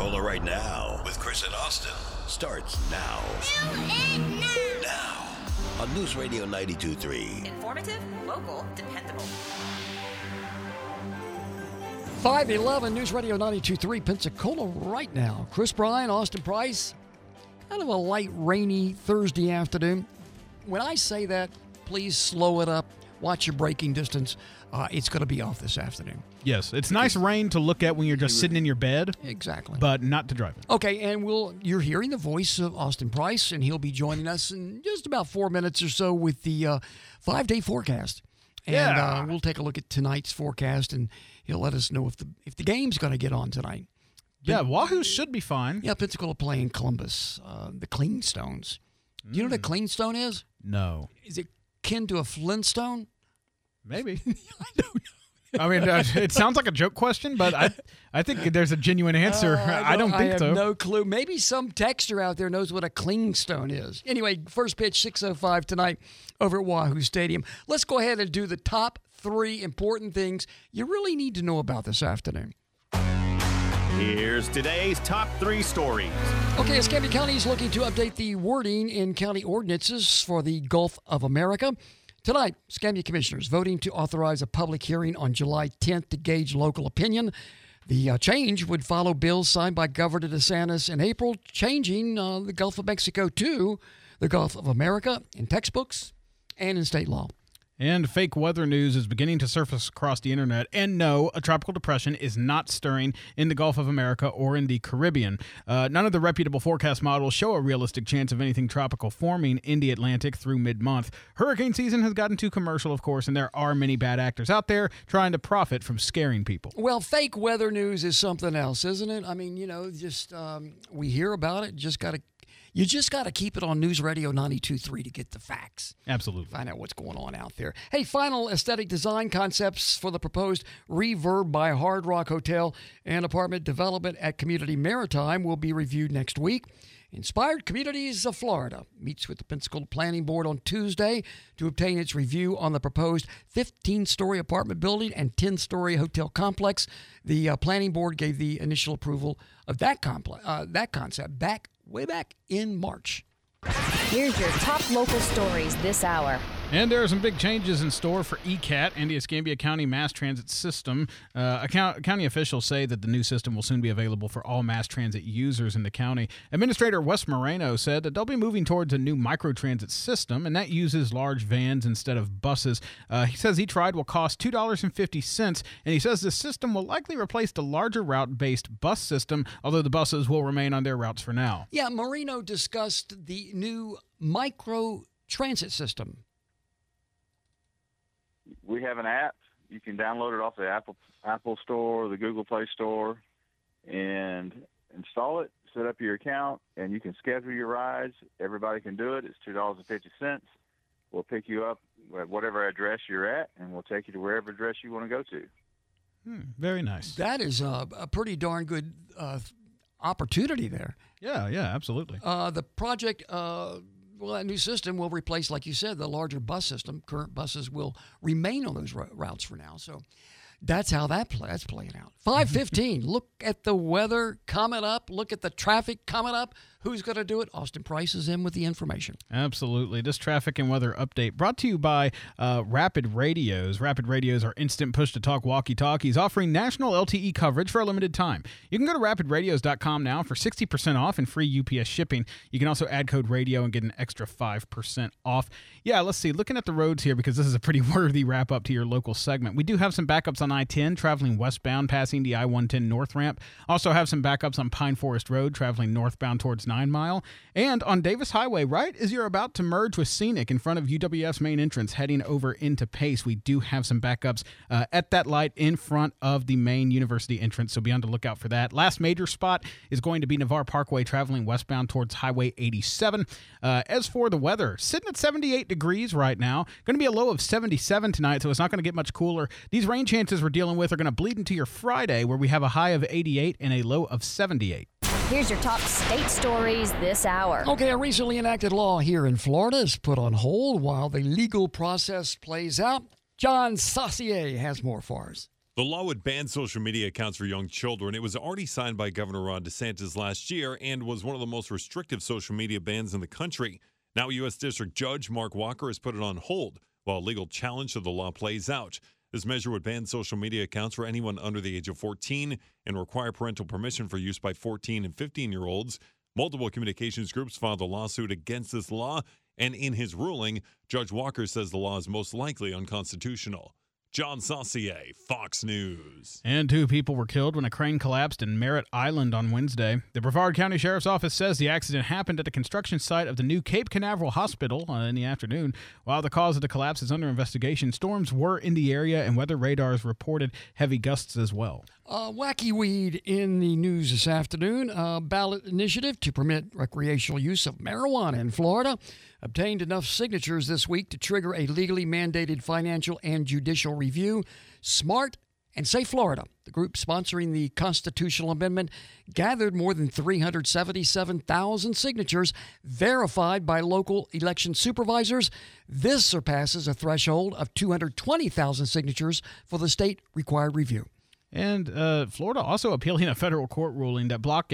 Pensacola right now with Chris and Austin starts now. Now on News Radio 92.3. Informative, local, dependable. 511 News Radio 92.3 Pensacola right now. Chris Bryan, Austin Price. Kind of a light, rainy Thursday afternoon. When I say that, please slow it up. Watch your braking distance. It's going to be off this afternoon. Yes, it's nice rain to look at when you're just sitting in your bed. Exactly. But not to drive in. Okay, and you're hearing the voice of Austin Price, and he'll be joining us in just about 4 minutes or so with the 5-day forecast. And we'll take a look at tonight's forecast, and he'll let us know if the game's going to get on tonight. Yeah, Wahoo should be fine. Yeah, Pensacola playing Columbus, the Cleanstones. Do you know what a Cleanstone is? No. Is it kin to a Flintstone? Maybe. I don't know. I mean, it sounds like a joke question, but I think there's a genuine answer. I don't think so. I have no clue. Maybe some texter out there knows what a Clingstone is. Anyway, first pitch, 6:05 tonight over at Wahoo Stadium. Let's go ahead and do the top 3 important things you really need to know about this afternoon. Here's today's top 3 stories. Okay, Escambia County is looking to update the wording in county ordinances for the Gulf of America. Tonight, Escambia commissioners voting to authorize a public hearing on July 10th to gauge local opinion. The change would follow bills signed by Governor DeSantis in April, changing the Gulf of Mexico to the Gulf of America in textbooks and in state law. And fake weather news is beginning to surface across the internet. And no, a tropical depression is not stirring in the Gulf of America or in the Caribbean. None of the reputable forecast models show a realistic chance of anything tropical forming in the Atlantic through mid-month. Hurricane season has gotten too commercial, of course, and there are many bad actors out there trying to profit from scaring people. Well, fake weather news is something else, isn't it? I mean, just we hear about it. You just got to keep it on News Radio 92.3 to get the facts. Absolutely. Find out what's going on out there. Hey, final aesthetic design concepts for the proposed Reverb by Hard Rock Hotel and apartment development at Community Maritime will be reviewed next week. Inspired Communities of Florida meets with the Pensacola Planning Board on Tuesday to obtain its review on the proposed 15-story apartment building and 10-story hotel complex. The Planning Board gave the initial approval of that concept way back in March. Here's your top local stories this hour. And there are some big changes in store for ECAT and the Escambia County Mass Transit System. County officials say that the new system will soon be available for all mass transit users in the county. Administrator Wes Moreno said that they'll be moving towards a new microtransit system, and that uses large vans instead of buses. He says each ride will cost $2.50, and he says the system will likely replace the larger route-based bus system, although the buses will remain on their routes for now. Yeah, Moreno discussed the new microtransit system. We have an app. You can download it off the Apple Store or the Google Play Store and install it, set up your account, and you can schedule your rides. Everybody can do it. It's $2.50. We'll pick you up at whatever address you're at, and we'll take you to wherever address you want to go to. Very nice. That is a pretty darn good opportunity there. Yeah, absolutely. The project... Well, that new system will replace, like you said, the larger bus system. Current buses will remain on those routes for now. So that's how that's playing out. 5:15. Look at the weather coming up. Look at the traffic coming up. Who's going to do it? Austin Price is in with the information. Absolutely. This traffic and weather update brought to you by Rapid Radios. Rapid Radios are instant push-to-talk walkie-talkies offering national LTE coverage for a limited time. You can go to rapidradios.com now for 60% off and free UPS shipping. You can also add code radio and get an extra 5% off. Yeah, let's see. Looking at the roads here, because this is a pretty worthy wrap-up to your local segment. We do have some backups on I-10 traveling westbound passing the I-110 North Ramp. Also have some backups on Pine Forest Road traveling northbound towards 9 Mile. And on Davis Highway, right as you're about to merge with Scenic in front of UWF's main entrance heading over into Pace, we do have some backups at that light in front of the main university entrance, so be on the lookout for that. Last major spot is going to be Navarre Parkway traveling westbound towards Highway 87. As for the weather, sitting at 78 degrees right now, going to be a low of 77 tonight, so it's not going to get much cooler. These rain chances we're dealing with are going to bleed into your Friday, where we have a high of 88 and a low of 78. Here's your top state stories this hour. Okay, a recently enacted law here in Florida is put on hold while the legal process plays out. John Saucier has more for us. The law would ban social media accounts for young children. It was already signed by Governor Ron DeSantis last year and was one of the most restrictive social media bans in the country. Now, U.S. District Judge Mark Walker has put it on hold while a legal challenge to the law plays out. This measure would ban social media accounts for anyone under the age of 14 and require parental permission for use by 14 and 15-year-olds. Multiple communications groups filed a lawsuit against this law, and in his ruling, Judge Walker says the law is most likely unconstitutional. John Saucier, Fox News. And 2 people were killed when a crane collapsed in Merritt Island on Wednesday. The Brevard County Sheriff's Office says the accident happened at the construction site of the new Cape Canaveral Hospital in the afternoon. While the cause of the collapse is under investigation, storms were in the area and weather radars reported heavy gusts as well. Wacky weed in the news this afternoon. A ballot initiative to permit recreational use of marijuana in Florida obtained enough signatures this week to trigger a legally mandated financial and judicial review. Smart and Safe Florida, the group sponsoring the constitutional amendment, gathered more than 377,000 signatures verified by local election supervisors. This surpasses a threshold of 220,000 signatures for the state-required review. And Florida also appealing a federal court ruling that blocked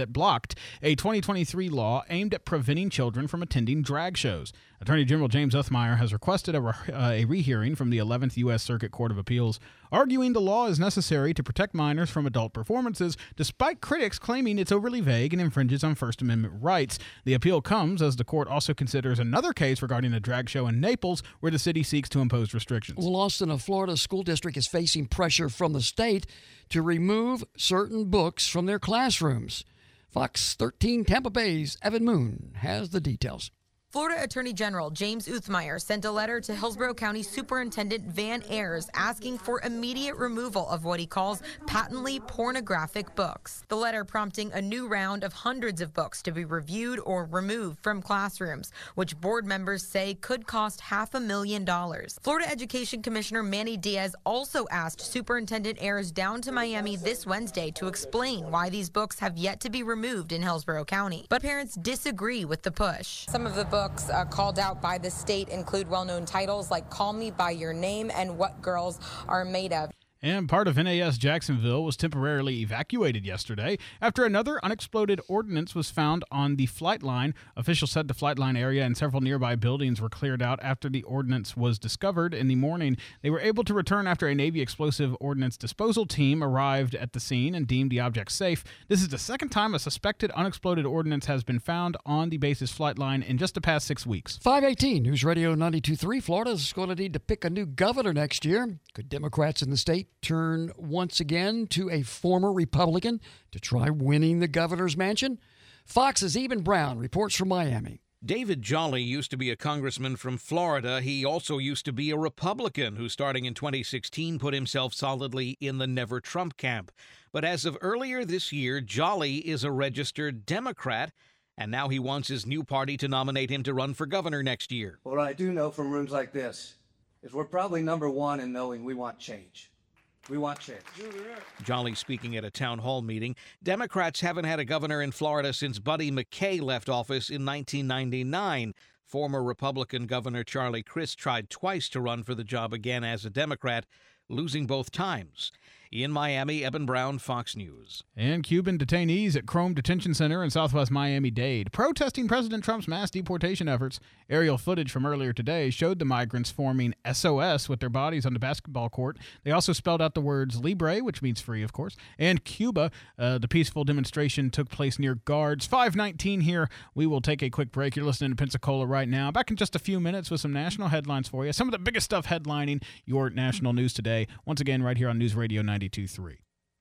a 2023 law aimed at preventing children from attending drag shows. Attorney General James Uthmeier has requested a rehearing from the 11th U.S. Circuit Court of Appeals, arguing the law is necessary to protect minors from adult performances, despite critics claiming it's overly vague and infringes on First Amendment rights. The appeal comes as the court also considers another case regarding a drag show in Naples, where the city seeks to impose restrictions. Well, Austin, a Florida school district is facing pressure from the state to remove certain books from their classrooms. Fox 13 Tampa Bay's Evan Moon has the details. Florida Attorney General James Uthmeier sent a letter to Hillsborough County Superintendent Van Ayers asking for immediate removal of what he calls patently pornographic books. The letter prompting a new round of hundreds of books to be reviewed or removed from classrooms, which board members say could cost $500,000. Florida Education Commissioner Manny Diaz also asked Superintendent Ayers down to Miami this Wednesday to explain why these books have yet to be removed in Hillsborough County. But parents disagree with the push. Some of the books called out by the state include well-known titles like Call Me By Your Name and What Girls Are Made Of. And part of NAS Jacksonville was temporarily evacuated yesterday after another unexploded ordnance was found on the flight line. Officials said the flight line area and several nearby buildings were cleared out after the ordnance was discovered in the morning. They were able to return after a Navy explosive ordnance disposal team arrived at the scene and deemed the object safe. This is the second time a suspected unexploded ordnance has been found on the base's flight line in just the past 6 weeks. 518 News Radio 92.3. Florida's going to need to pick a new governor next year. Could Democrats in the state turn once again to a former Republican to try winning the governor's mansion? Fox's Eben Brown reports from Miami. David Jolly used to be a congressman from Florida. He also used to be a Republican who, starting in 2016, put himself solidly in the Never Trump camp. But as of earlier this year, Jolly is a registered Democrat, and now he wants his new party to nominate him to run for governor next year. What I do know from rooms like this is we're probably number one in knowing we want change. We want change. Jolly speaking at a town hall meeting. Democrats haven't had a governor in Florida since Buddy McKay left office in 1999. Former Republican Governor Charlie Crist tried twice to run for the job again as a Democrat, losing both times. In Miami, Eben Brown, Fox News. And Cuban detainees at Chrome Detention Center in southwest Miami-Dade protesting President Trump's mass deportation efforts. Aerial footage from earlier today showed the migrants forming SOS with their bodies on the basketball court. They also spelled out the words Libre, which means free, of course, and Cuba. The peaceful demonstration took place near guards. 5:19 here. We will take a quick break. You're listening to Pensacola right now. Back in just a few minutes with some national headlines for you. Some of the biggest stuff headlining your national news today. Once again, right here on News Radio 92.3.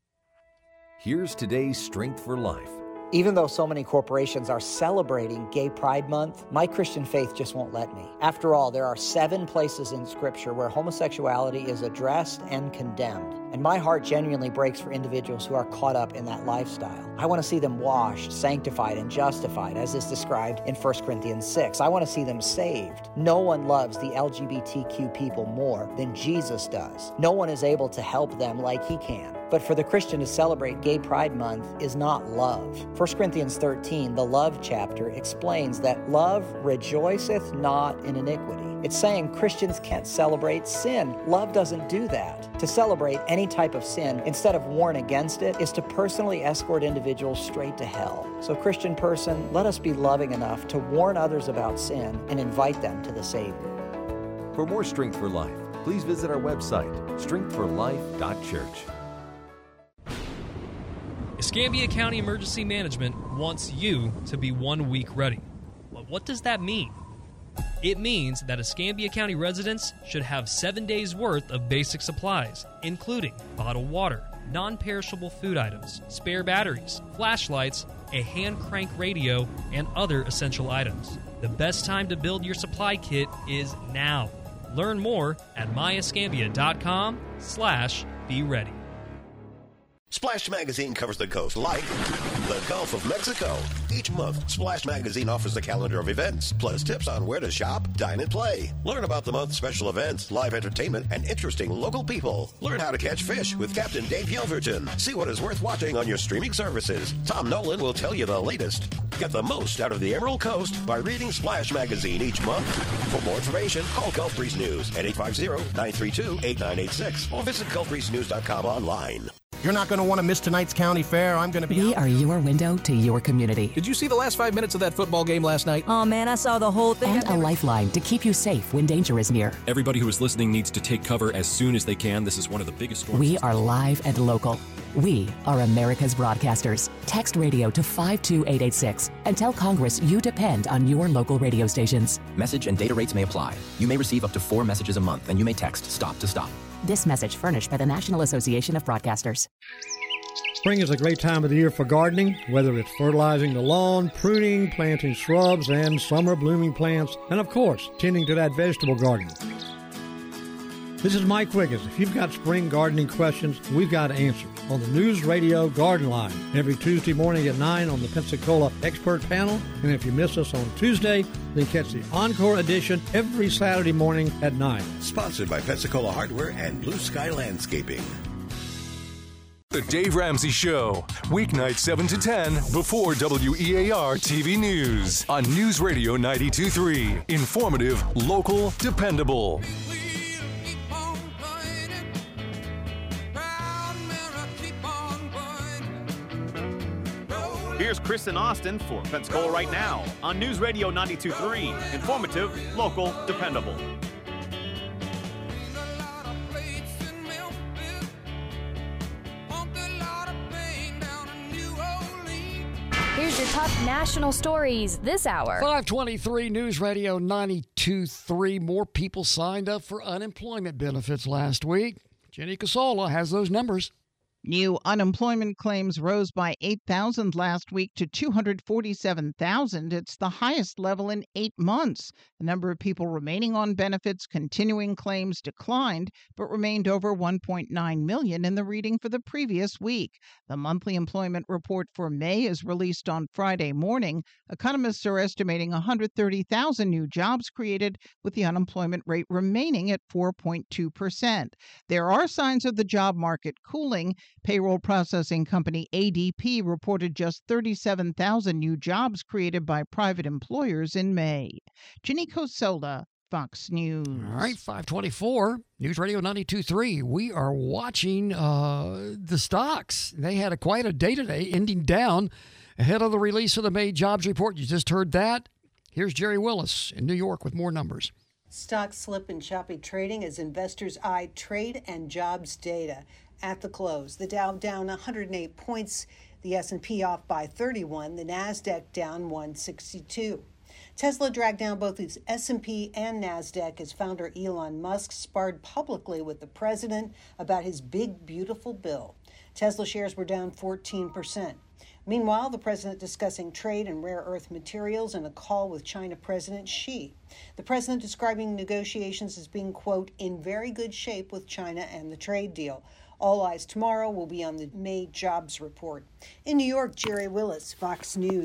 Here's today's Strength for Life. Even though so many corporations are celebrating Gay Pride Month, my Christian faith just won't let me. After all, there are 7 places in Scripture where homosexuality is addressed and condemned. And my heart genuinely breaks for individuals who are caught up in that lifestyle. I want to see them washed, sanctified, and justified, as is described in 1 Corinthians 6. I want to see them saved. No one loves the LGBTQ people more than Jesus does. No one is able to help them like he can. But for the Christian to celebrate Gay Pride Month is not love. 1 Corinthians 13, the love chapter, explains that love rejoiceth not in iniquity, It's saying Christians can't celebrate sin. Love doesn't do that. To celebrate any type of sin instead of warn against it is to personally escort individuals straight to hell. So, Christian person, let us be loving enough to warn others about sin and invite them to the Savior. For more Strength for Life, please visit our website, strengthforlife.church. Escambia County Emergency Management wants you to be 1 week ready. But what does that mean? It means that Escambia County residents should have 7 days' worth of basic supplies, including bottled water, non-perishable food items, spare batteries, flashlights, a hand crank radio, and other essential items. The best time to build your supply kit is now. Learn more at myescambia.com/be ready. Splash Magazine covers the coast like the Gulf of Mexico. Each month, Splash Magazine offers a calendar of events, plus tips on where to shop, dine, and play. Learn about the month's special events, live entertainment, and interesting local people. Learn how to catch fish with Captain Dave Yelverton. See what is worth watching on your streaming services. Tom Nolan will tell you the latest. Get the most out of the Emerald Coast by reading Splash Magazine each month. For more information, call Gulf Breeze News at 850-932-8986 or visit GulfBreezeNews.com online. You're not going to want to miss tonight's county fair. I'm going to be... We are your window to your community. Did you see the last 5 minutes of that football game last night? Oh, man, I saw the whole thing. And a lifeline to keep you safe when danger is near. Everybody who is listening needs to take cover as soon as they can. This is one of the biggest storms. We are live and local. We are America's broadcasters. Text radio to 52886 and tell Congress you depend on your local radio stations. Message and data rates may apply. You may receive up to 4 messages a month, and you may text STOP to STOP. This message furnished by the National Association of Broadcasters. Spring is a great time of the year for gardening, whether it's fertilizing the lawn, pruning, planting shrubs and summer blooming plants, and of course, tending to that vegetable garden. This is Mike Wiggins. If you've got spring gardening questions, we've got answers on the News Radio Garden Line every Tuesday morning at 9 on the Pensacola Expert Panel. And if you miss us on Tuesday, then catch the Encore edition every Saturday morning at 9. Sponsored by Pensacola Hardware and Blue Sky Landscaping. The Dave Ramsey Show, weeknight 7 to 10 before WEAR TV News on News Radio 92.3. Informative, local, dependable. Here's Chris in Austin for Pensacola Right Now on News Radio 92.3. Informative, local, dependable. Here's your top national stories this hour. 523 News Radio 92.3. More people signed up for unemployment benefits last week. Jenny Casola has those numbers. New unemployment claims rose by 8,000 last week to 247,000. It's the highest level in 8 months. The number of people remaining on benefits continuing claims declined, but remained over 1.9 million in the reading for the previous week. The monthly employment report for May is released on Friday morning. Economists are estimating 130,000 new jobs created, with the unemployment rate remaining at 4.2%. There are signs of the job market cooling. Payroll processing company ADP reported just 37,000 new jobs created by private employers in May. Jenny Cosola, Fox News. All right, 524, News Radio 92.3. We are watching the stocks. They had quite a day today, ending down ahead of the release of the May jobs report. You just heard that. Here's Jerry Willis in New York with more numbers. Stocks slip in choppy trading as investors eye trade and jobs data. At the close, the Dow down 108 points, the S&P off by 31, the Nasdaq down 162. Tesla dragged down both its S&P and Nasdaq as founder Elon Musk sparred publicly with the president about his big, beautiful bill. Tesla shares were down 14%. Meanwhile, the president discussing trade and rare earth materials in a call with China President Xi. The president describing negotiations as being, quote, in very good shape with China and the trade deal. All eyes tomorrow will be on the May jobs report. In New York, Jerry Willis, Fox News.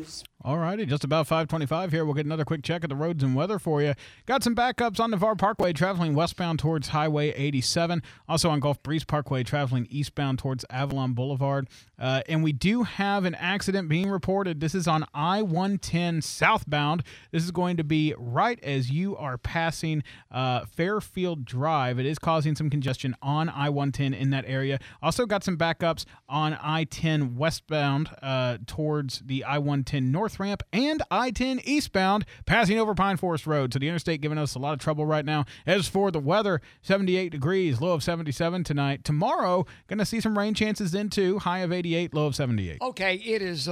All righty, just about 5:25 here. We'll get another quick check of the roads and weather for you. Got some backups on Navarre Parkway traveling westbound towards Highway 87. Also on Gulf Breeze Parkway traveling eastbound towards Avalon Boulevard. And we do have an accident being reported. This is on I-110 southbound. This is going to be right as you are passing Fairfield Drive. It is causing some congestion on I-110 in that area. Also got some backups on I-10 westbound towards the I-110 north ramp and I-10 eastbound passing over Pine Forest Road. So the interstate giving us a lot of trouble right now. As for the weather, 78 degrees, low of 77 tonight. Tomorrow, going to see some rain chances then too, high of 88, low of 78. Okay, it is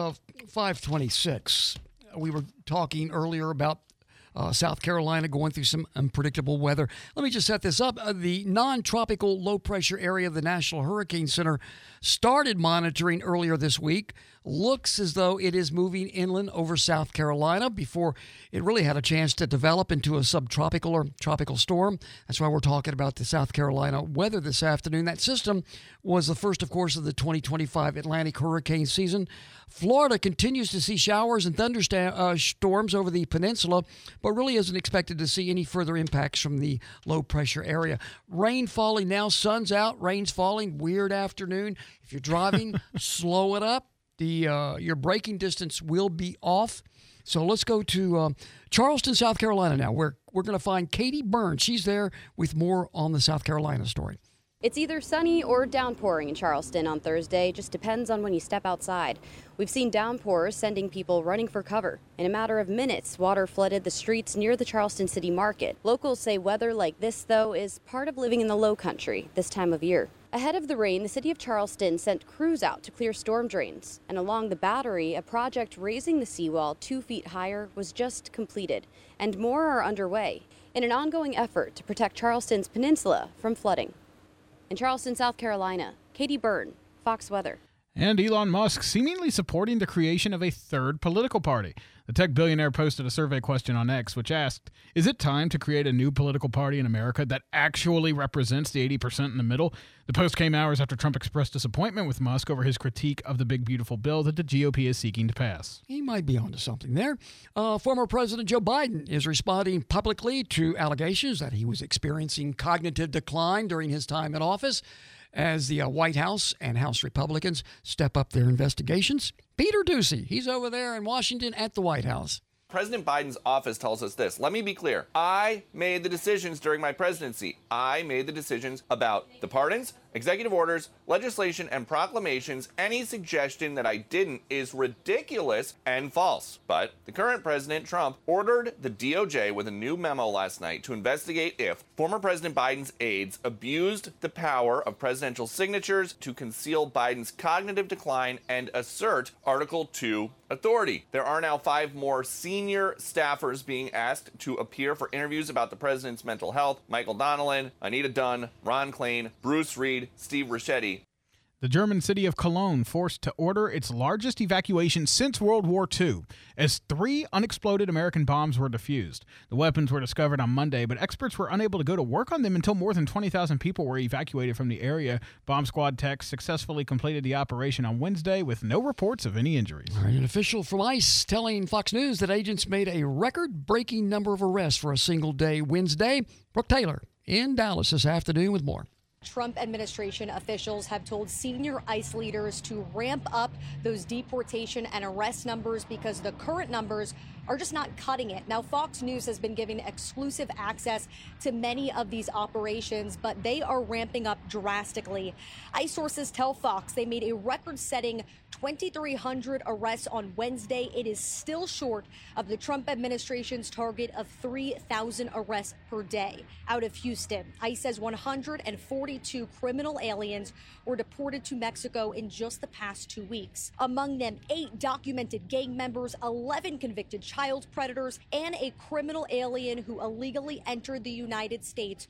5:26. We were talking earlier about South Carolina going through some unpredictable weather. Let me just set this up. The non-tropical low-pressure area of the National Hurricane Center started monitoring earlier this week. Looks as though it is moving inland over South Carolina before it really had a chance to develop into a subtropical or tropical storm. That's why we're talking about the South Carolina weather this afternoon. That system was the first, of course, of the 2025 Atlantic hurricane season. Florida continues to see showers and thunderstorms over the peninsula, but really isn't expected to see any further impacts from the low-pressure area. Rain falling now, sun's out, rain's falling, weird afternoon. If you're driving, slow it up. Your braking distance will be off. So let's go to Charleston, South Carolina now, where we're going to find Katie Burns. She's there with more on the South Carolina story. It's either sunny or downpouring in Charleston on Thursday. Just depends on when you step outside. We've seen downpours sending people running for cover. In a matter of minutes, water flooded the streets near the Charleston City Market. Locals say weather like this, though, is part of living in the low country this time of year. Ahead of the rain, the city of Charleston sent crews out to clear storm drains. And along the Battery, a project raising the seawall 2 feet higher was just completed. And more are underway in an ongoing effort to protect Charleston's peninsula from flooding. In Charleston, South Carolina, Katie Byrne, Fox Weather. And Elon Musk seemingly supporting the creation of a third political party. The tech billionaire posted a survey question on X which asked, is it time to create a new political party in America that actually represents the 80% in the middle? The post came hours after Trump expressed disappointment with Musk over his critique of the big beautiful bill that the GOP is seeking to pass. He might be onto something there. Former President Joe Biden is responding publicly to allegations that he was experiencing cognitive decline during his time in office, as the White House and House Republicans step up their investigations. Peter Doocy, he's over there in Washington at the White House. President Biden's office tells us this. Let me be clear. I made the decisions during my presidency. I made the decisions about the pardons, executive orders, legislation, and proclamations. Any suggestion that I didn't is ridiculous and false. But the current president, Trump, ordered the DOJ with a new memo last night to investigate if former President Biden's aides abused the power of presidential signatures to conceal Biden's cognitive decline and assert Article 2 authority. There are now 5 more senior staffers being asked to appear for interviews about the president's mental health. Michael Donnellan, Anita Dunn, Ron Klain, Bruce Reed, Steve Ricchetti. The German city of Cologne forced to order its largest evacuation since World War II, as 3 unexploded American bombs were defused. The weapons were discovered on Monday, but experts were unable to go to work on them until more than 20,000 people were evacuated from the area. Bomb squad techs successfully completed the operation on Wednesday with no reports of any injuries. All right, an official from ICE telling Fox News that agents made a record-breaking number of arrests for a single day Wednesday. Brooke Taylor in Dallas this afternoon with more. Trump administration officials have told senior ICE leaders to ramp up those deportation and arrest numbers because the current numbers are just not cutting it. Now, Fox News has been giving exclusive access to many of these operations, but they are ramping up drastically. ICE sources tell Fox they made a record-setting 2,300 arrests on Wednesday. It is still short of the Trump administration's target of 3,000 arrests per day. Out of Houston, ICE says 142 criminal aliens were deported to Mexico in just the past 2 weeks. Among them, 8 documented gang members, 11 convicted child predators, and a criminal alien who illegally entered the United States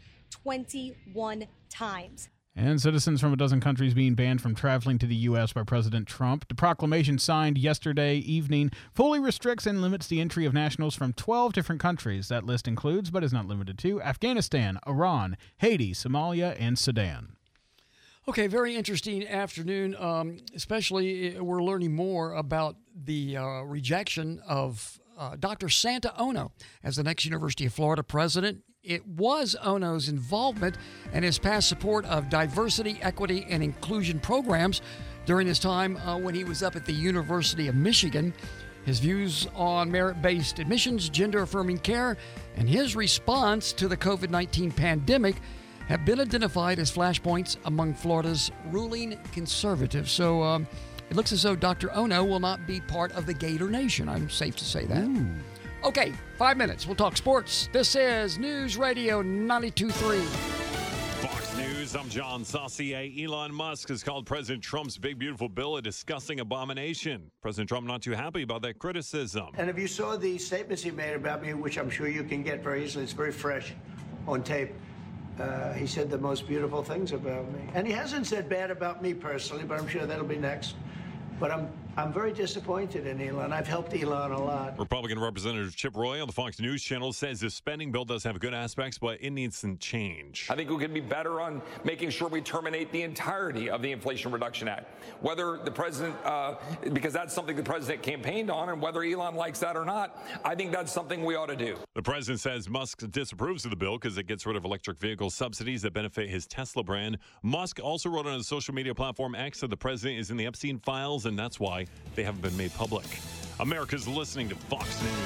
21 times. And citizens from a dozen countries being banned from traveling to the U.S. by President Trump. The proclamation signed yesterday evening fully restricts and limits the entry of nationals from 12 different countries. That list includes, but is not limited to, Afghanistan, Iran, Haiti, Somalia, and Sudan. Okay, very interesting afternoon. Especially, we're learning more about the rejection of Dr. Santa Ono as the next University of Florida president. It was Ono's involvement and his past support of diversity, equity, and inclusion programs during his time when he was up at the University of Michigan. His views on merit-based admissions, gender-affirming care, and his response to the COVID-19 pandemic have been identified as flashpoints among Florida's ruling conservatives. So it looks as though Dr. Ono will not be part of the Gator Nation. I'm safe to say that. Ooh. Okay, 5 minutes. We'll talk sports. This is News Radio 92.3. Fox News, I'm John Saucier. Elon Musk has called President Trump's big, beautiful bill a disgusting abomination. President Trump not too happy about that criticism. And if you saw the statements he made about me, which I'm sure you can get very easily, it's very fresh on tape. He said the most beautiful things about me. And he hasn't said bad about me personally, but I'm sure that'll be next. But I'm very disappointed in Elon. I've helped Elon a lot. Republican Representative Chip Roy on the Fox News Channel says the spending bill does have good aspects, but it needs some change. I think we could be better on making sure we terminate the entirety of the Inflation Reduction Act. Whether the president, because that's something the president campaigned on, and whether Elon likes that or not, I think that's something we ought to do. The president says Musk disapproves of the bill because it gets rid of electric vehicle subsidies that benefit his Tesla brand. Musk also wrote on his social media platform X that the president is in the Epstein files, and that's why they haven't been made public. America's listening to Fox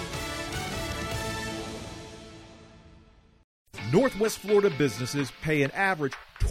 News. Northwest Florida businesses pay an average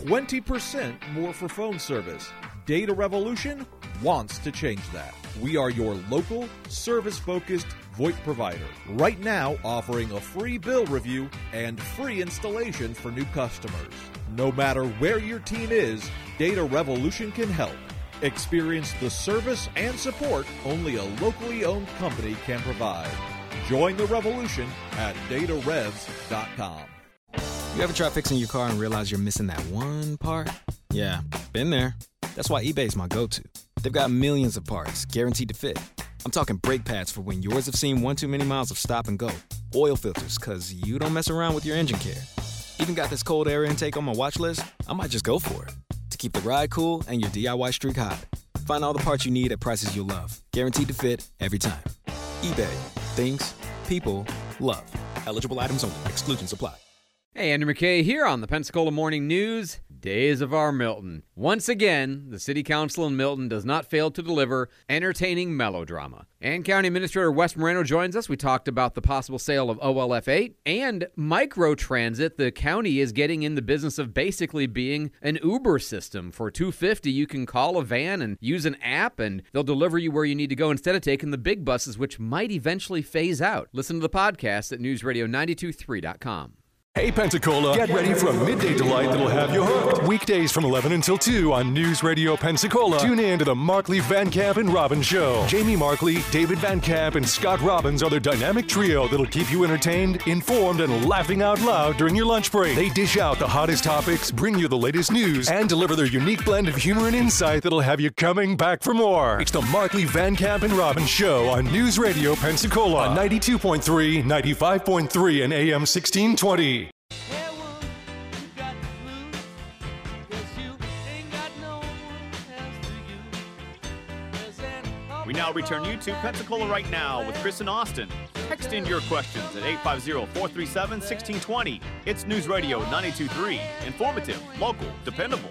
20% more for phone service. Data Revolution wants to change that. We are your local, service-focused VoIP provider. Right now, offering a free bill review and free installation for new customers. No matter where your team is, Data Revolution can help. Experience the service and support only a locally owned company can provide. Join the revolution at datarevs.com. You ever try fixing your car and realize you're missing that one part? Yeah, been there. That's why eBay's my go-to. They've got millions of parts, guaranteed to fit. I'm talking brake pads for when yours have seen one too many miles of stop and go. Oil filters, because you don't mess around with your engine care. Even got this cold air intake on my watch list. I might just go for it. To keep the ride cool and your DIY streak hot. Find all the parts you need at prices you'll love. Guaranteed to fit every time. eBay. Things people love. Eligible items only. Exclusions apply. Hey, Andrew McKay here on the Pensacola Morning News. Days of our Milton. Once again, the City Council in Milton does not fail to deliver entertaining melodrama. And County Administrator Wes Moreno joins us. We talked about the possible sale of OLF 8 and microtransit. The county is getting in the business of basically being an Uber system. For $2.50, you can call a van and use an app, and they'll deliver you where you need to go instead of taking the big buses, which might eventually phase out. Listen to the podcast at newsradio923.com. Hey, Pensacola, get ready for a midday delight that'll have you hooked. Weekdays from 11 until 2 on News Radio Pensacola. Tune in to the Markley, Van Camp, and Robbins Show. Jamie Markley, David Van Camp, and Scott Robbins are their dynamic trio that'll keep you entertained, informed, and laughing out loud during your lunch break. They dish out the hottest topics, bring you the latest news, and deliver their unique blend of humor and insight that'll have you coming back for more. It's the Markley, Van Camp, and Robbins Show on News Radio Pensacola on 92.3, 95.3, and AM 1620. We now return you to Pensacola Right Now with Chris and Austin. Text in your questions at 850-437-1620. It's News Radio 92.3. Informative, local, dependable.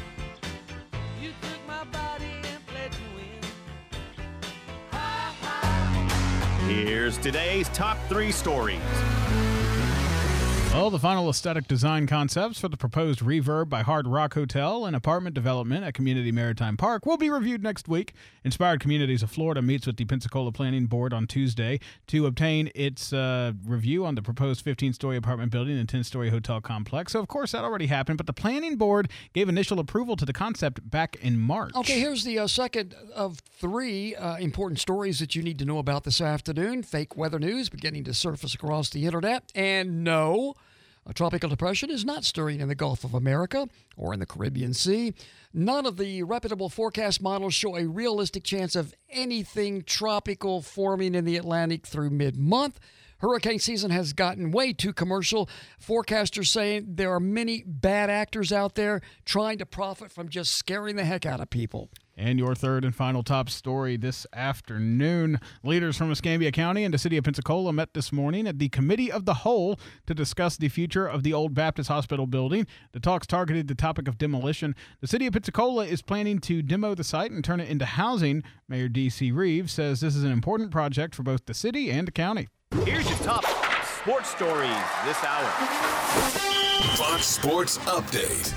Here's today's top 3 stories. Well, the final aesthetic design concepts for the proposed Reverb by Hard Rock Hotel and apartment development at Community Maritime Park will be reviewed next week. Inspired Communities of Florida meets with the Pensacola Planning Board on Tuesday to obtain its review on the proposed 15-story apartment building and 10-story hotel complex. So, of course, that already happened, but the Planning Board gave initial approval to the concept back in March. Okay, here's the second of 3 important stories that you need to know about this afternoon. Fake weather news beginning to surface across the internet. And no, a tropical depression is not stirring in the Gulf of America or in the Caribbean Sea. None of the reputable forecast models show a realistic chance of anything tropical forming in the Atlantic through mid-month. Hurricane season has gotten way too commercial. Forecasters saying there are many bad actors out there trying to profit from just scaring the heck out of people. And your third and final top story this afternoon. Leaders from Escambia County and the city of Pensacola met this morning at the Committee of the Whole to discuss the future of the old Baptist Hospital building. The talks targeted the topic of demolition. The city of Pensacola is planning to demo the site and turn it into housing. Mayor D.C. Reeves says this is an important project for both the city and the county. Here's your top sports stories this hour. Fox Sports Update.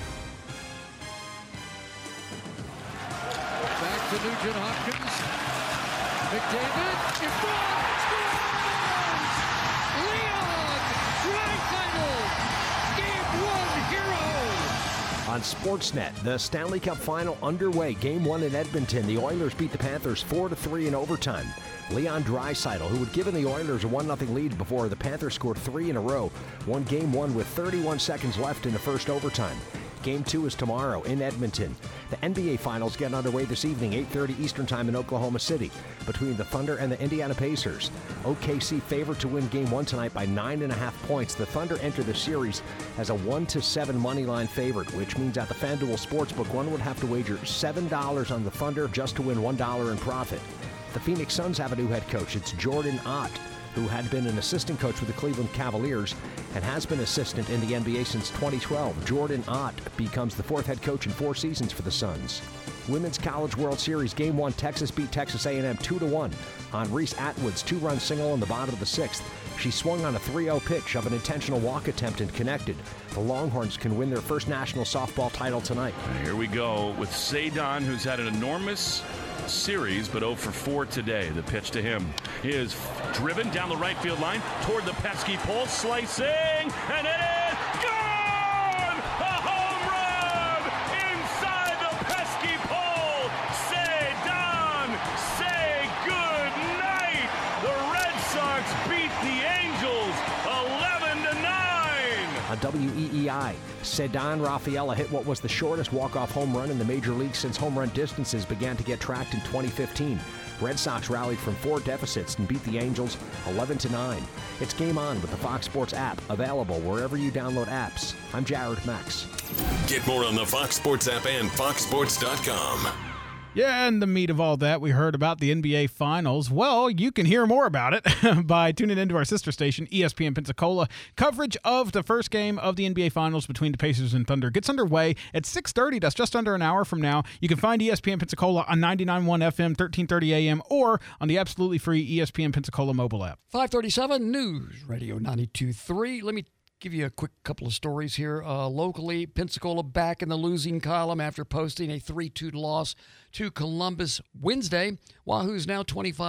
Back to Nugent Hopkins. McDavid is gone. Leon Draisaitl, Game 1 hero. On Sportsnet, the Stanley Cup Final underway. Game 1 in Edmonton. The Oilers beat the Panthers 4-3 in overtime. Leon Draisaitl, who had given the Oilers a 1-0 lead before the Panthers scored 3 in a row, won Game 1 with 31 seconds left in the first overtime. Game 2 is tomorrow in Edmonton. The NBA Finals get underway this evening, 8:30 Eastern Time in Oklahoma City, between the Thunder and the Indiana Pacers. OKC favored to win Game 1 tonight by 9.5 points. The Thunder enter the series as a 1-7 money line favorite, which means at the FanDuel Sportsbook, one would have to wager $7 on the Thunder just to win $1 in profit. The Phoenix Suns have a new head coach. It's Jordan Ott, who had been an assistant coach with the Cleveland Cavaliers and has been assistant in the NBA since 2012. Jordan Ott becomes the fourth head coach in 4 seasons for the Suns. Women's College World Series Game 1, Texas beat Texas A&M 2-1 on Reese Atwood's 2-run single in the bottom of the 6th. She swung on a 3-0 pitch of an intentional walk attempt and connected. The Longhorns can win their first national softball title tonight. Here we go with Sadon, who's had an enormous series, but 0 for 4 today. The pitch to him is driven down the right field line toward the pesky pole, slicing, and it is gone! A home run inside the pesky pole. Say Don, say good night. The Red Sox beat the Angels 11-9. On WEEI, Ceddanne Rafaela hit what was the shortest walk-off home run in the major league since home run distances began to get tracked in 2015. Red Sox rallied from 4 deficits and beat the Angels 11-9. It's Game On with the Fox Sports app, available wherever you download apps. I'm Jared Max. Get more on the Fox Sports app and foxsports.com. Yeah, and the meat of all that, we heard about the NBA Finals. Well, you can hear more about it by tuning into our sister station, ESPN Pensacola. Coverage of the first game of the NBA Finals between the Pacers and Thunder gets underway at 6:30. That's just under an hour from now. You can find ESPN Pensacola on 99.1 FM, 1330 AM, or on the absolutely free ESPN Pensacola mobile app. 537 News Radio 92.3. Let me give you a quick couple of stories here. Locally, Pensacola back in the losing column after posting a 3-2 loss to Columbus Wednesday. Wahoo's now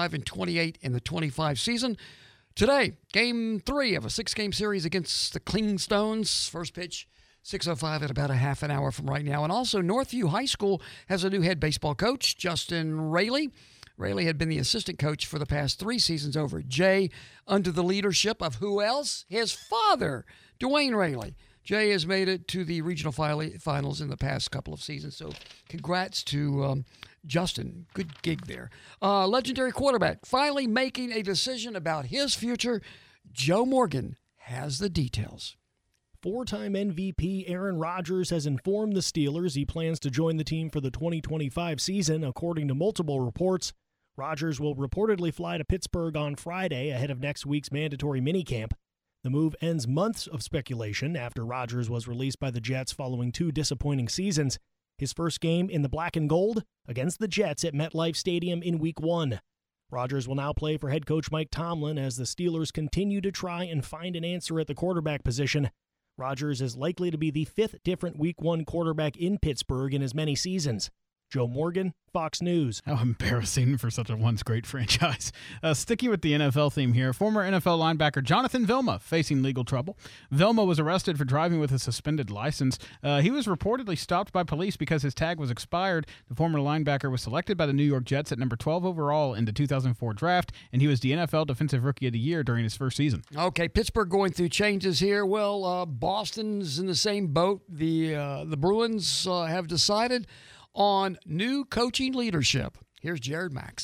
25-28 in the 25 season. Today, Game 3 of a 6-game series against the Clingstones. First pitch, 6:05 at about a half an hour from right now. And also, Northview High School has a new head baseball coach, Justin Raley. Raley had been the assistant coach for the past 3 seasons over at Jay, under the leadership of who else? His father, Dwayne Raley. Jay has made it to the regional finals in the past couple of seasons, so congrats to Justin. Good gig there. Legendary quarterback finally making a decision about his future. Joe Morgan has the details. 4-time MVP Aaron Rodgers has informed the Steelers he plans to join the team for the 2025 season, according to multiple reports. Rodgers will reportedly fly to Pittsburgh on Friday ahead of next week's mandatory minicamp. The move ends months of speculation after Rodgers was released by the Jets following 2 disappointing seasons. His first game in the black and gold against the Jets at MetLife Stadium in Week 1. Rodgers will now play for head coach Mike Tomlin as the Steelers continue to try and find an answer at the quarterback position. Rodgers is likely to be the 5th different Week 1 quarterback in Pittsburgh in as many seasons. Joe Morgan, Fox News. How embarrassing for such a once great franchise. Sticking with the NFL theme here, former NFL linebacker Jonathan Vilma facing legal trouble. Vilma was arrested for driving with a suspended license. He was reportedly stopped by police because his tag was expired. The former linebacker was selected by the New York Jets at number 12 overall in the 2004 draft, and he was the NFL Defensive Rookie of the Year during his first season. Okay, Pittsburgh going through changes here. Well, Boston's in the same boat. The Bruins have decided on new coaching leadership. Here's Jared Max.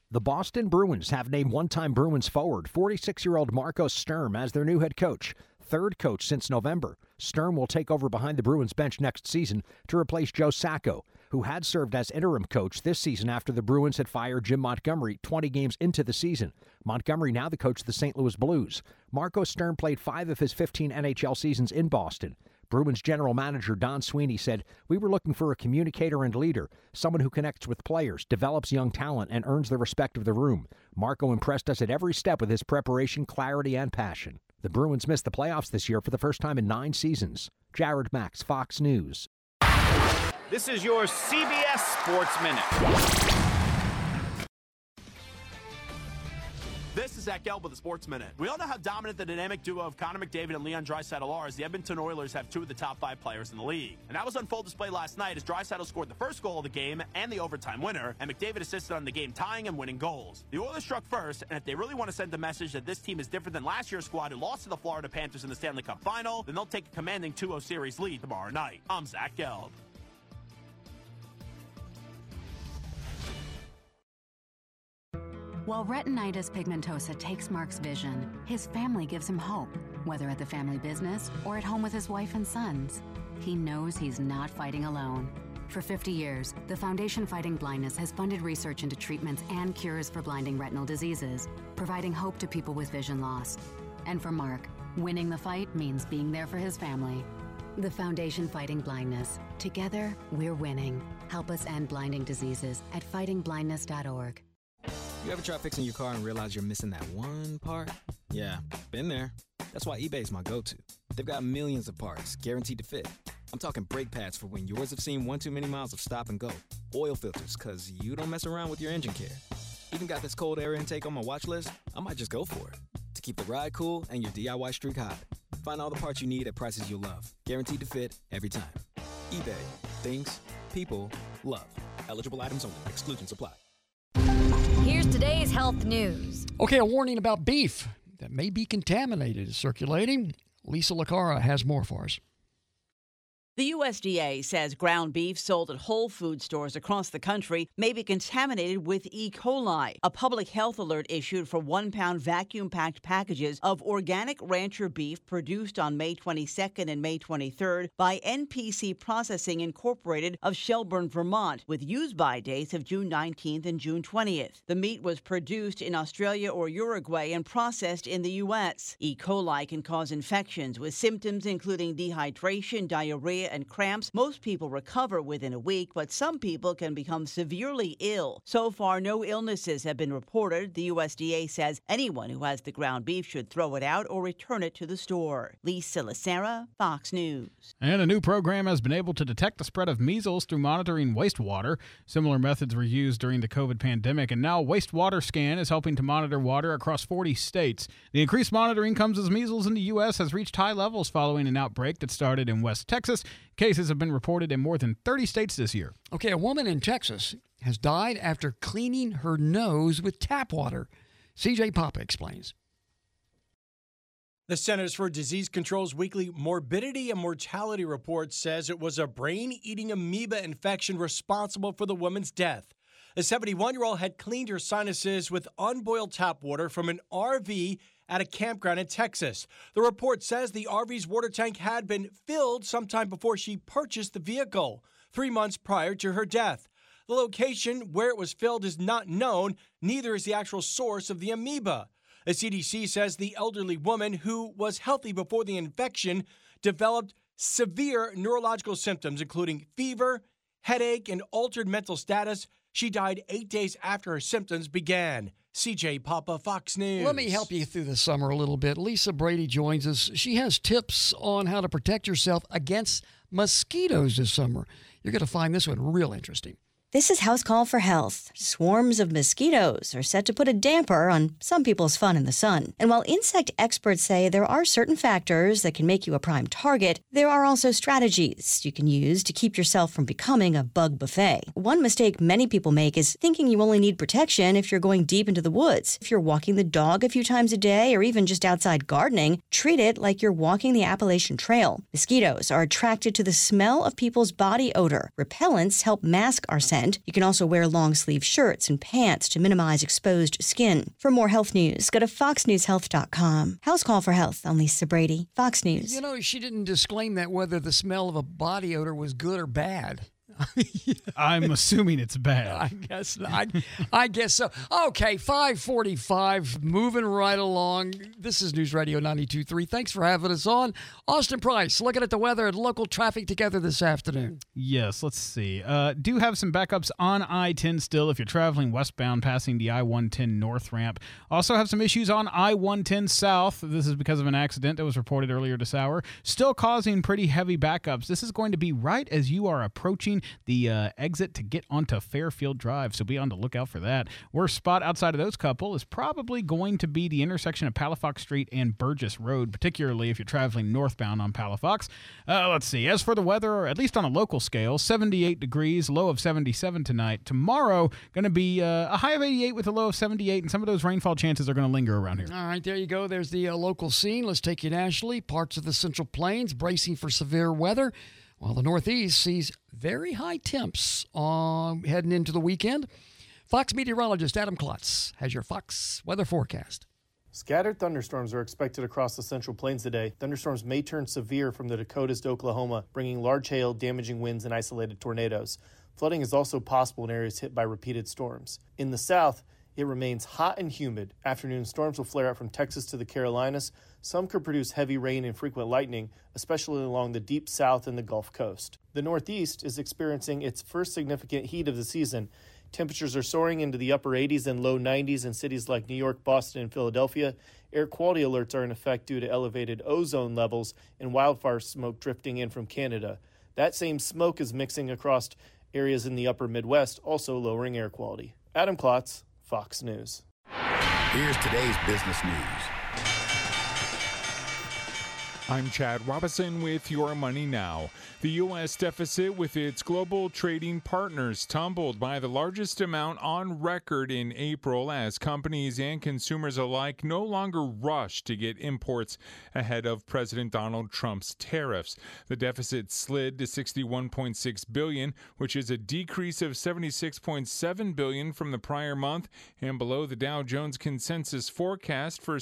The Boston Bruins have named one-time Bruins forward 46-year-old Marco Sturm as their new head coach, third coach since November. Sturm will take over behind the Bruins bench next season to replace Joe Sacco, who had served as interim coach this season after the Bruins had fired Jim Montgomery 20 games into the season. Montgomery now the coach of the St. Louis Blues. Marco Sturm played 5 of his 15 NHL seasons in Boston. Bruins general manager Don Sweeney said, "We were looking for a communicator and leader, someone who connects with players, develops young talent, and earns the respect of the room. Marco impressed us at every step with his preparation, clarity, and passion." The Bruins missed the playoffs this year for the first time in 9 seasons. Jared Max, Fox News. This is your CBS Sports Minute. This is Zach Gelb with the Sports Minute. We all know how dominant the dynamic duo of Connor McDavid and Leon Draisaitl are, as the Edmonton Oilers have 2 of the top 5 players in the league. And that was on full display last night as Draisaitl scored the first goal of the game and the overtime winner, and McDavid assisted on the game tying and winning goals. The Oilers struck first, and if they really want to send the message that this team is different than last year's squad who lost to the Florida Panthers in the Stanley Cup Final, then they'll take a commanding 2-0 series lead tomorrow night. I'm Zach Gelb. While retinitis pigmentosa takes Mark's vision, his family gives him hope, whether at the family business or at home with his wife and sons. He knows he's not fighting alone. For 50 years, the Foundation Fighting Blindness has funded research into treatments and cures for blinding retinal diseases, providing hope to people with vision loss. And for Mark, winning the fight means being there for his family. The Foundation Fighting Blindness. Together, we're winning. Help us end blinding diseases at fightingblindness.org. You ever try fixing your car and realize you're missing that one part? Yeah, been there. That's why eBay's my go-to. They've got millions of parts, guaranteed to fit. I'm talking brake pads for when yours have seen one too many miles of stop and go. Oil filters, because you don't mess around with your engine care. Even got this cold air intake on my watch list. I might just go for it. To keep the ride cool and your DIY streak hot. Find all the parts you need at prices you'll love. Guaranteed to fit every time. eBay. Things, people, love. Eligible items only. Exclusions apply. Here's today's health news. Okay, a warning about beef that may be contaminated is circulating. Lisa Lacara has more for us. The USDA says ground beef sold at Whole Foods stores across the country may be contaminated with E. coli. A public health alert issued for 1-pound vacuum-packed packages of organic rancher beef produced on May 22nd and May 23rd by NPC Processing Incorporated of Shelburne, Vermont, with use-by dates of June 19th and June 20th. The meat was produced in Australia or Uruguay and processed in the U.S. E. coli can cause infections with symptoms including dehydration, diarrhea, and cramps. Most people recover within a week, but some people can become severely ill. So far, no illnesses have been reported. The USDA says anyone who has the ground beef should throw it out or return it to the store. Lisa Lacera, Fox News. And a new program has been able to detect the spread of measles through monitoring wastewater. Similar methods were used during the COVID pandemic, and now Wastewater Scan is helping to monitor water across 40 states. The increased monitoring comes as measles in the U.S. has reached high levels following an outbreak that started in West Texas. Cases have been reported in more than 30 states this year. Okay, a woman in Texas has died after cleaning her nose with tap water. CJ Papa explains. The Centers for Disease Control's weekly morbidity and mortality report says it was a brain-eating amoeba infection responsible for the woman's death. The 71-year-old had cleaned her sinuses with unboiled tap water from an RV at a campground in Texas. The report says the RV's water tank had been filled sometime before she purchased the vehicle, 3 months prior to her death. The location where it was filled is not known, neither is the actual source of the amoeba. The CDC says the elderly woman, who was healthy before the infection, developed severe neurological symptoms, including fever, headache, and altered mental status. She died 8 days after her symptoms began. CJ Papa, Fox News. Let me help you through the summer a little bit. Lisa Brady joins us. She has tips on how to protect yourself against mosquitoes this summer. You're going to find this one real interesting. This is House Call for Health. Swarms of mosquitoes are set to put a damper on some people's fun in the sun. And while insect experts say there are certain factors that can make you a prime target, there are also strategies you can use to keep yourself from becoming a bug buffet. One mistake many people make is thinking you only need protection if you're going deep into the woods. If you're walking the dog a few times a day or even just outside gardening, treat it like you're walking the Appalachian Trail. Mosquitoes are attracted to the smell of people's body odor. Repellents help mask our scent. scent. You can also wear long-sleeve shirts and pants to minimize exposed skin. For more health news, go to foxnewshealth.com. House Call for Health on Lisa Brady, Fox News. You know, she didn't disclaim that whether the smell of a body odor was good or bad. I'm assuming it's bad. I guess so. Okay, 5:45, moving right along. This is News Radio 92.3. Thanks for having us on. Austin Price, looking at the weather and local traffic together this afternoon. Yes, let's see. Do have some backups on I-10 still if you're traveling westbound passing the I-110 north ramp. Also have some issues on I-110 south. This is because of an accident that was reported earlier this hour. Still causing pretty heavy backups. This is going to be right as you are approaching the exit to get onto Fairfield Drive, so be on the lookout for that. Worst spot outside of those couple is probably going to be the intersection of Palafox Street and Burgess Road, particularly if you're traveling northbound on Palafox. Let's see. As for the weather, or at least on a local scale, 78 degrees, low of 77 tonight. Tomorrow, going to be a high of 88 with a low of 78, and some of those rainfall chances are going to linger around here. All right, there you go. There's the local scene. Let's take you nationally. Parts of the Central Plains bracing for severe weather, while the Northeast sees very high temps heading into the weekend. Fox meteorologist Adam Klotz has your Fox weather forecast. Scattered thunderstorms are expected across the Central Plains today. Thunderstorms may turn severe from the Dakotas to Oklahoma, bringing large hail, damaging winds, and isolated tornadoes. Flooding is also possible in areas hit by repeated storms. In the south, it remains hot and humid. Afternoon storms will flare out from Texas to the Carolinas. Some could produce heavy rain and frequent lightning, especially along the deep south and the Gulf Coast. The Northeast is experiencing its first significant heat of the season. Temperatures are soaring into the upper 80s and low 90s in cities like New York, Boston, and Philadelphia. Air quality alerts are in effect due to elevated ozone levels and wildfire smoke drifting in from Canada. That same smoke is mixing across areas in the upper Midwest, also lowering air quality. Adam Klotz, Fox News. Here's today's business news. I'm Chad Robinson with Your Money Now. The U.S. deficit with its global trading partners tumbled by the largest amount on record in April as companies and consumers alike no longer rush to get imports ahead of President Donald Trump's tariffs. The deficit slid to $61.6 billion, which is a decrease of $76.7 billion from the prior month and below the Dow Jones consensus forecast for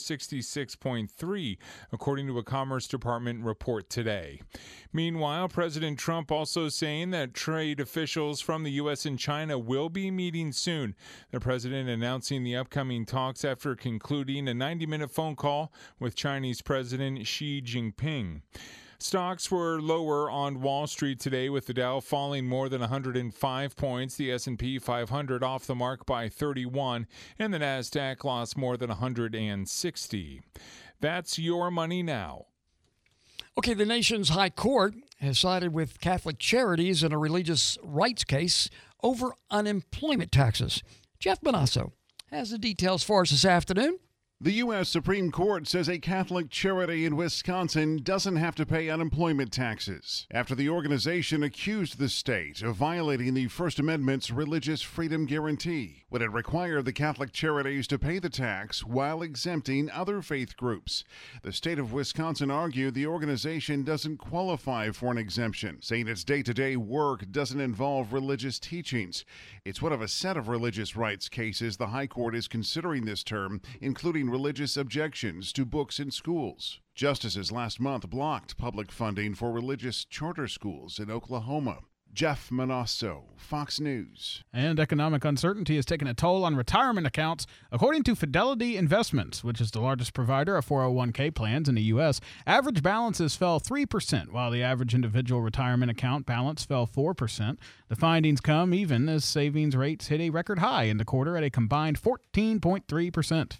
$66.3, according to a Commerce Department report today. Meanwhile, President Trump also saying that trade officials from the U.S. and China will be meeting soon. The president announcing the upcoming talks after concluding a 90-minute phone call with Chinese President Xi Jinping. Stocks were lower on Wall Street today, with the Dow falling more than 105 points, the S&P 500 off the mark by 31, and the Nasdaq lost more than 160. That's Your Money Now. Okay, the nation's high court has sided with Catholic Charities in a religious rights case over unemployment taxes. Jeff Bonasso has the details for us this afternoon. The U.S. Supreme Court says a Catholic charity in Wisconsin doesn't have to pay unemployment taxes after the organization accused the state of violating the First Amendment's religious freedom guarantee when it required the Catholic charities to pay the tax while exempting other faith groups. The state of Wisconsin argued the organization doesn't qualify for an exemption, saying its day-to-day work doesn't involve religious teachings. It's one of a set of religious rights cases the High Court is considering this term, including religious objections to books in schools. Justices last month blocked public funding for religious charter schools in Oklahoma. Jeff Manasso, Fox News. And economic uncertainty has taken a toll on retirement accounts. According to Fidelity Investments, which is the largest provider of 401k plans in the U.S., average balances fell 3%, while the average individual retirement account balance fell 4%. The findings come even as savings rates hit a record high in the quarter at a combined 14.3%.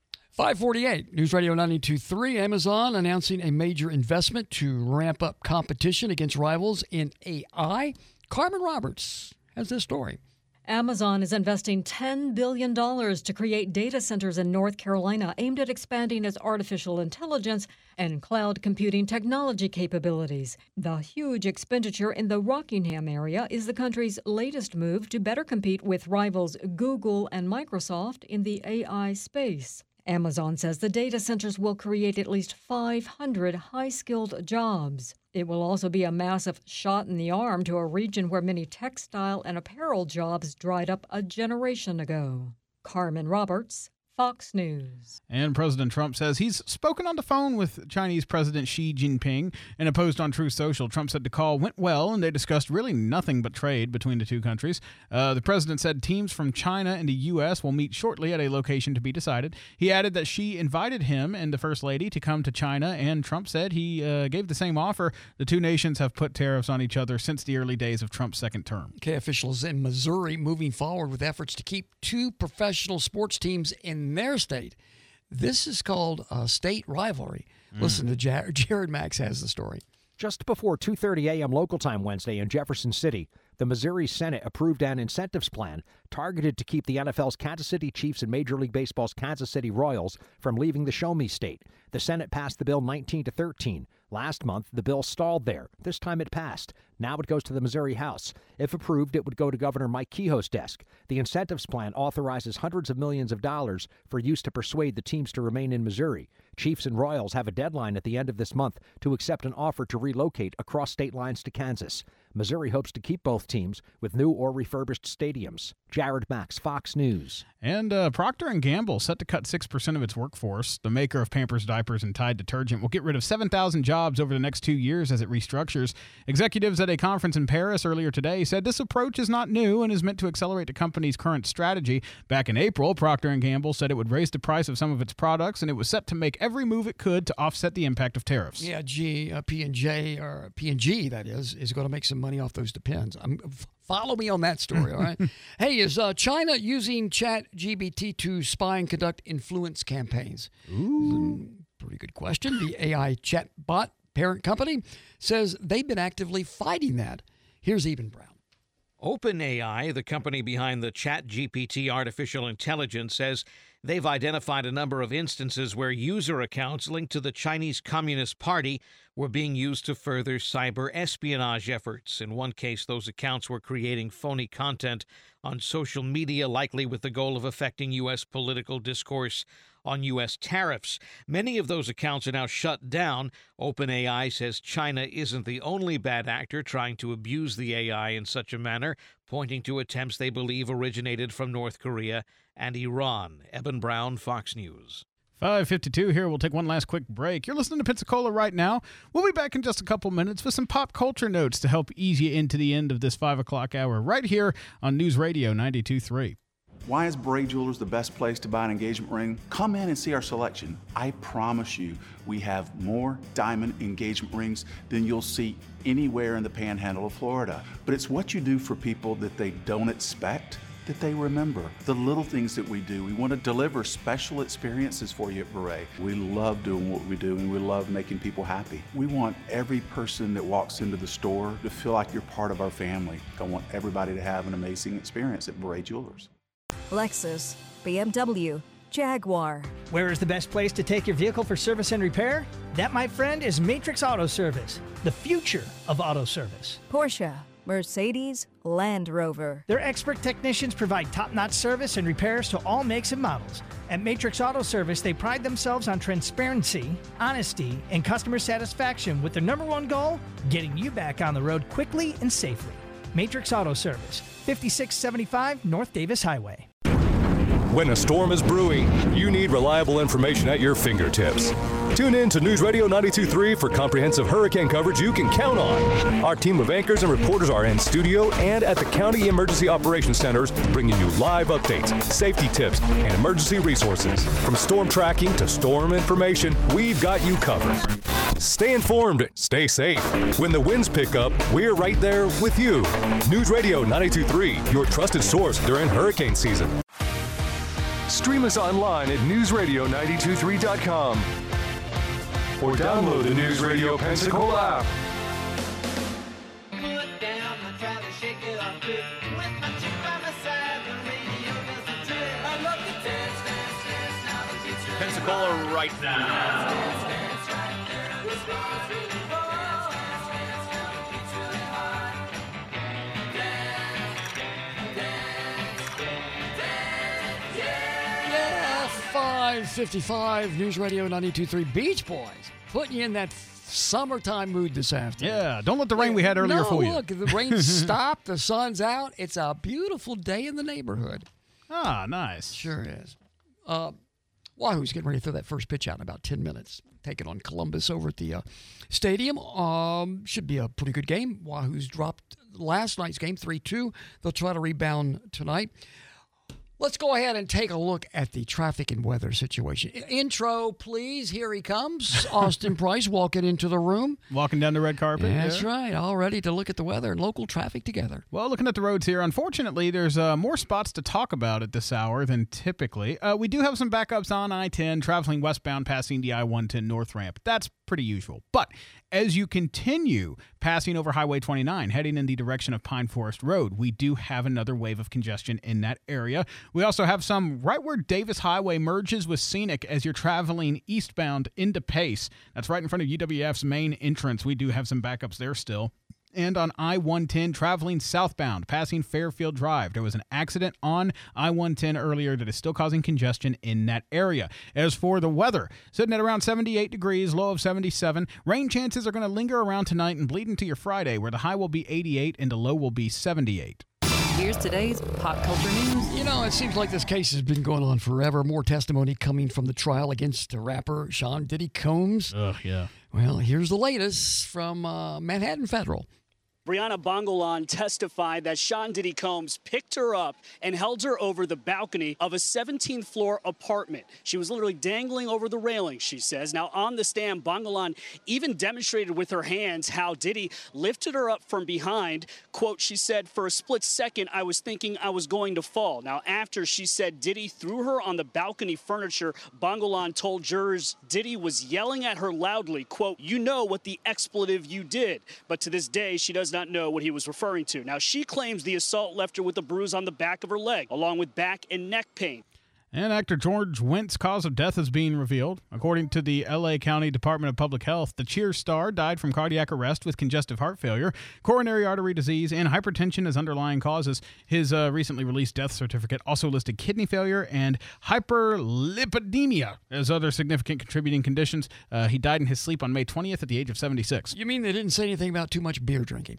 548, News Radio 92.3, Amazon announcing a major investment to ramp up competition against rivals in AI. Carmen Roberts has this story. Amazon is investing $10 billion to create data centers in North Carolina aimed at expanding its artificial intelligence and cloud computing technology capabilities. The huge expenditure in the Rockingham area is the country's latest move to better compete with rivals Google and Microsoft in the AI space. Amazon says the data centers will create at least 500 high-skilled jobs. It will also be a massive shot in the arm to a region where many textile and apparel jobs dried up a generation ago. Carmen Roberts, Fox News. And President Trump says he's spoken on the phone with Chinese President Xi Jinping. In a post on Truth Social, Trump said the call went well and they discussed really nothing but trade between the two countries. The president said teams from China and the U.S. will meet shortly at a location to be decided. He added that Xi invited him and the First Lady to come to China, and Trump said he gave the same offer. The two nations have put tariffs on each other since the early days of Trump's second term. Okay, officials in Missouri moving forward with efforts to keep two professional sports teams in their state. This is called a state rivalry. Listen to Jared Max has the story. Just before 2:30 a.m. local time Wednesday in Jefferson City, the Missouri Senate approved an incentives plan targeted to keep the NFL's Kansas City Chiefs and Major League Baseball's Kansas City Royals from leaving the Show Me State. The Senate passed the bill 19-13. Last month, the bill stalled there. This time it passed. Now it goes to the Missouri House. If approved, it would go to Governor Mike Kehoe's desk. The incentives plan authorizes hundreds of millions of dollars for use to persuade the teams to remain in Missouri. Chiefs and Royals have a deadline at the end of this month to accept an offer to relocate across state lines to Kansas. Missouri hopes to keep both teams with new or refurbished stadiums. Jared Max, Fox News. And Procter & Gamble, set to cut 6% of its workforce. The maker of Pampers diapers and Tide detergent will get rid of 7,000 jobs over the next 2 years as it restructures. Executives at a conference in Paris earlier today said this approach is not new and is meant to accelerate the company's current strategy. Back in April, Procter & Gamble said it would raise the price of some of its products, and it was set to make every move it could to offset the impact of tariffs. Yeah, P&G, that is going to make some money off those Depends. Follow me on that story, all right? Hey, is China using ChatGPT to spy and conduct influence campaigns? Ooh. Pretty good question. The AI chatbot parent company says they've been actively fighting that. Here's Eben Brown. OpenAI, the company behind the ChatGPT artificial intelligence, says they've identified a number of instances where user accounts linked to the Chinese Communist Party were being used to further cyber espionage efforts. In one case, those accounts were creating phony content on social media, likely with the goal of affecting U.S. political discourse on U.S. tariffs. Many of those accounts are now shut down. OpenAI says China isn't the only bad actor trying to abuse the AI in such a manner, pointing to attempts they believe originated from North Korea and Iran. Eben Brown, Fox News. 5:52 here. We'll take one last quick break. You're listening to Pensacola right now. We'll be back in just a couple minutes with some pop culture notes to help ease you into the end of this 5 o'clock hour right here on News Radio 92.3. Why is Bray Jewelers the best place to buy an engagement ring? Come in and see our selection. I promise you, we have more diamond engagement rings than you'll see anywhere in the panhandle of Florida. But it's what you do for people that they don't expect that they remember. The little things that we do. We want to deliver special experiences for you at Beret. We love doing what we do, and we love making people happy. We want every person that walks into the store to feel like you're part of our family. I want everybody to have an amazing experience at Beret Jewelers. Lexus, BMW, Jaguar. Where is the best place to take your vehicle for service and repair? That, my friend, is Matrix Auto Service, the future of auto service. Porsche, Mercedes, Land Rover. Their expert technicians provide top-notch service and repairs to all makes and models. At Matrix Auto Service, they pride themselves on transparency, honesty, and customer satisfaction with their number one goal, getting you back on the road quickly and safely. Matrix Auto Service, 5675 North Davis Highway. When a storm is brewing, you need reliable information at your fingertips. Tune in to News Radio 92.3 for comprehensive hurricane coverage you can count on. Our team of anchors and reporters are in studio and at the County Emergency Operations Centers, bringing you live updates, safety tips, and emergency resources. From storm tracking to storm information, we've got you covered. Stay informed, stay safe. When the winds pick up, we're right there with you. News Radio 92.3, your trusted source during hurricane season. Stream us online at newsradio923.com or download the News Radio Pensacola app. Pensacola right now. Yeah, 5:55 News Radio 92.3 Beach Boys putting you in that summertime mood this afternoon. Yeah, don't let the rain we had earlier fool you. Look, the rain stopped, the sun's out. It's a beautiful day in the neighborhood. Ah, nice. Sure is. Wahoo's getting ready to throw that first pitch out in about 10 minutes. Taking on Columbus over at the stadium. Should be a pretty good game. Wahoo's dropped last night's game 3-2. They'll try to rebound tonight. Let's go ahead and take a look at the traffic and weather situation. Intro, please. Here he comes. Austin Price walking into the room. Walking down the red carpet. That's right. All ready to look at the weather and local traffic together. Well, looking at the roads here, unfortunately, there's more spots to talk about at this hour than typically. We do have some backups on I-10 traveling westbound passing the I-110 North Ramp. That's pretty usual. But as you continue passing over Highway 29, heading in the direction of Pine Forest Road, we do have another wave of congestion in that area. We also have some right where Davis Highway merges with Scenic as you're traveling eastbound into Pace. That's right in front of UWF's main entrance. We do have some backups there still. And on I-110 traveling southbound, passing Fairfield Drive. There was an accident on I-110 earlier that is still causing congestion in that area. As for the weather, sitting at around 78 degrees, low of 77. Rain chances are going to linger around tonight and bleed into your Friday, where the high will be 88 and the low will be 78. Here's today's pop culture news. You know, it seems like this case has been going on forever. More testimony coming from the trial against the rapper Sean Diddy Combs. Ugh, yeah. Well, here's the latest from Manhattan Federal. Brianna Bongolan testified that Sean Diddy Combs picked her up and held her over the balcony of a 17th floor apartment. She was literally dangling over the railing, she says. Now, on the stand, Bongolan even demonstrated with her hands how Diddy lifted her up from behind. Quote, she said, for a split second, I was thinking I was going to fall. Now, after she said Diddy threw her on the balcony furniture, Bongolan told jurors Diddy was yelling at her loudly, quote, you know what the expletive you did. But to this day, she does not know what he was referring to. Now, she claims the assault left her with a bruise on the back of her leg, along with back and neck pain. And actor George Wendt's cause of death is being revealed. According to the L.A. County Department of Public Health, the Cheers star died from cardiac arrest with congestive heart failure, coronary artery disease, and hypertension as underlying causes. His recently released death certificate also listed kidney failure and hyperlipidemia as other significant contributing conditions. He died in his sleep on May 20th at the age of 76. You mean they didn't say anything about too much beer drinking?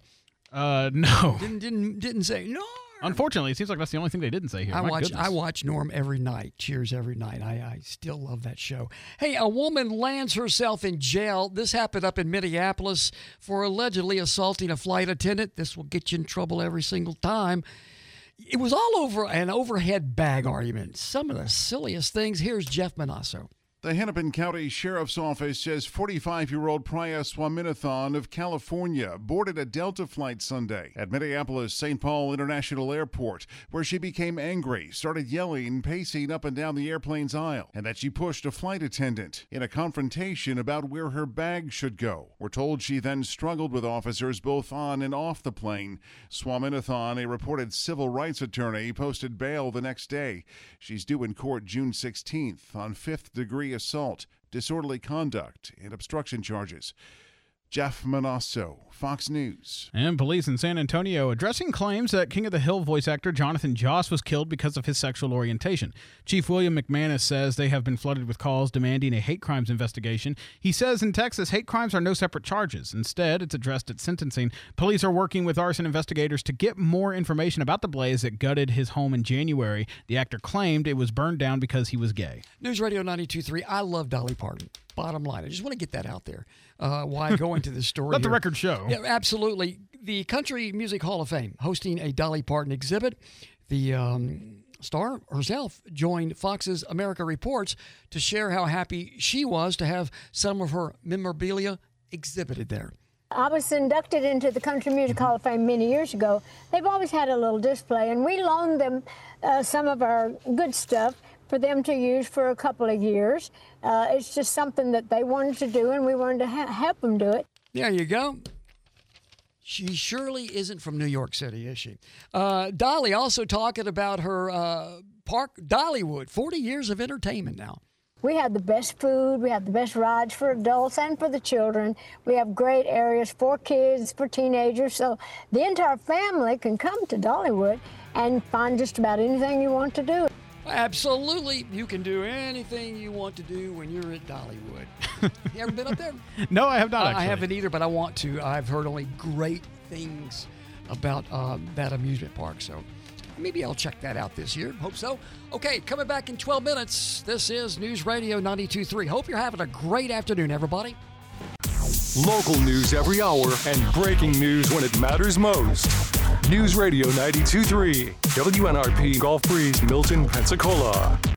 No. Didn't say no. Unfortunately, it seems like that's the only thing they didn't say here. I watch Norm every night. Cheers every night. I still love that show. Hey, a woman lands herself in jail. This happened up in Minneapolis for allegedly assaulting a flight attendant. This will get you in trouble every single time. It was all over an overhead bag argument. Some of the silliest things. Here's Jeff Manasso. The Hennepin County Sheriff's Office says 45-year-old Priya Swaminathan of California boarded a Delta flight Sunday at Minneapolis St. Paul International Airport, where she became angry, started yelling, pacing up and down the airplane's aisle, and that she pushed a flight attendant in a confrontation about where her bag should go. We're told she then struggled with officers both on and off the plane. Swaminathan, a reported civil rights attorney, posted bail the next day. She's due in court June 16th on fifth-degree assault, disorderly conduct, and obstruction charges. Jeff Manasso, Fox News. And police in San Antonio addressing claims that King of the Hill voice actor Jonathan Joss was killed because of his sexual orientation. Chief William McManus says they have been flooded with calls demanding a hate crimes investigation. He says in Texas, hate crimes are no separate charges. Instead, it's addressed at sentencing. Police are working with arson investigators to get more information about the blaze that gutted his home in January. The actor claimed it was burned down because he was gay. News Radio 92.3, I love Dolly Parton. Bottom line, I just want to get that out there. Why go into this story? Let the here. record show. Yeah, absolutely. The Country Music Hall of Fame hosting a Dolly Parton exhibit. The star herself joined Fox's America Reports to share how happy she was to have some of her memorabilia exhibited there. I was inducted into the Country Music Hall of Fame many years ago. They've always had a little display, and we loaned them some of our good stuff for them to use for a couple of years. It's just something that they wanted to do, and we wanted to help them do it. There you go. She surely isn't from New York City, is she? Dolly also talking about her park, Dollywood, 40 years of entertainment now. We have the best food, we have the best rides for adults and for the children. We have great areas for kids, for teenagers, so the entire family can come to Dollywood and find just about anything you want to do. Absolutely. You can do anything you want to do when you're at Dollywood. You ever been up there? No, I have not, actually. I haven't either, but I want to. I've heard only great things about that amusement park, so maybe I'll check that out this year. Hope so. Okay, coming back in 12 minutes. This is News Radio 92.3. Hope you're having a great afternoon, everybody. Local news every hour and breaking news when it matters most. News Radio 92.3, WNRP Gulf Breeze, Milton, Pensacola.